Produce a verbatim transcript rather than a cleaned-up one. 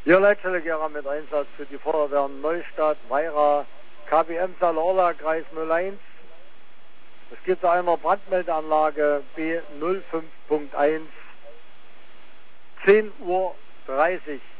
Hier Leitstelle mit Einsatz für die Feuerwehren Neustadt, Weira, K B M Salorla, Kreis null eins. Es geht zu einer Brandmeldeanlage B null fünf Punkt eins, zehn Uhr dreißig.